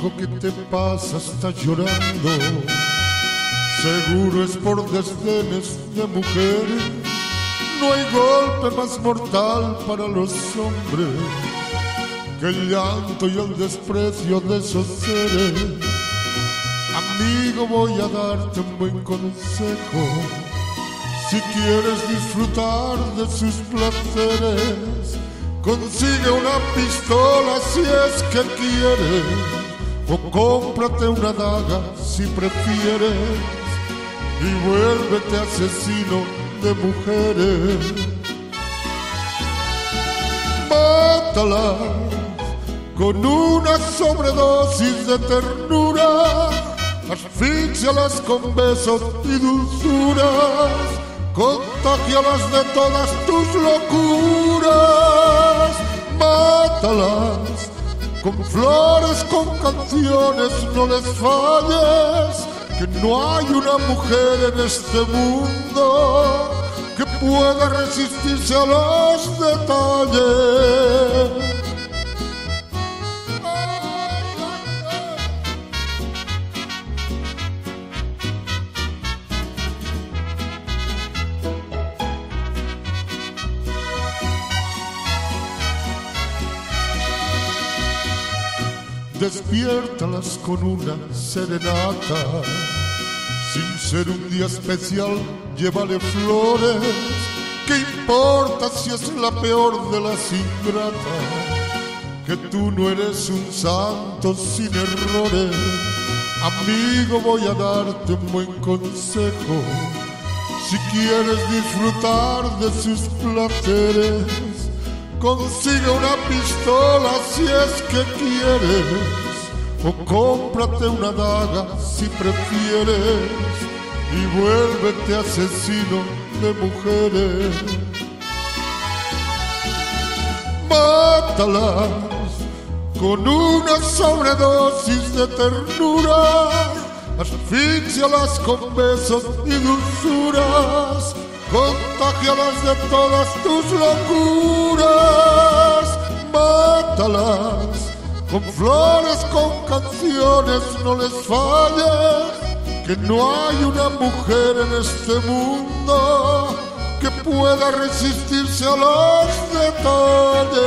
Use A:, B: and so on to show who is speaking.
A: Amigo, ¿qué te pasa? Estás llorando. Seguro es por desdenes de mujer. No hay golpe más mortal para los hombres que el llanto y el desprecio de esos seres. Amigo, voy a darte un buen consejo. Si quieres disfrutar de sus placeres, consigue una pistola si es que quieres, o cómprate una daga si prefieres, y vuélvete asesino de mujeres. Mátala con una sobredosis de ternura, asfíxialas con besos y dulzuras, contagialas de todas tus locuras. Mátalas con flores, con canciones, no les falles, que no hay una mujer en este mundo que pueda resistirse a los detalles. Despiértalas con una serenata. Sin ser un día especial, llévale flores. ¿Qué importa si es la peor de las ingratas? Que tú no eres un santo sin errores. Amigo, voy a darte un buen consejo. Si quieres disfrutar de sus placeres, consigue una pistola si es que quieres, o cómprate una daga si prefieres, y vuélvete asesino de mujeres. Mátalas con una sobredosis de ternura, asfíxialas con besos y dulzuras, contagialas de todas tus locuras. Mátalas con flores, con canciones, no les falles, que no hay una mujer en este mundo que pueda resistirse a los detalles.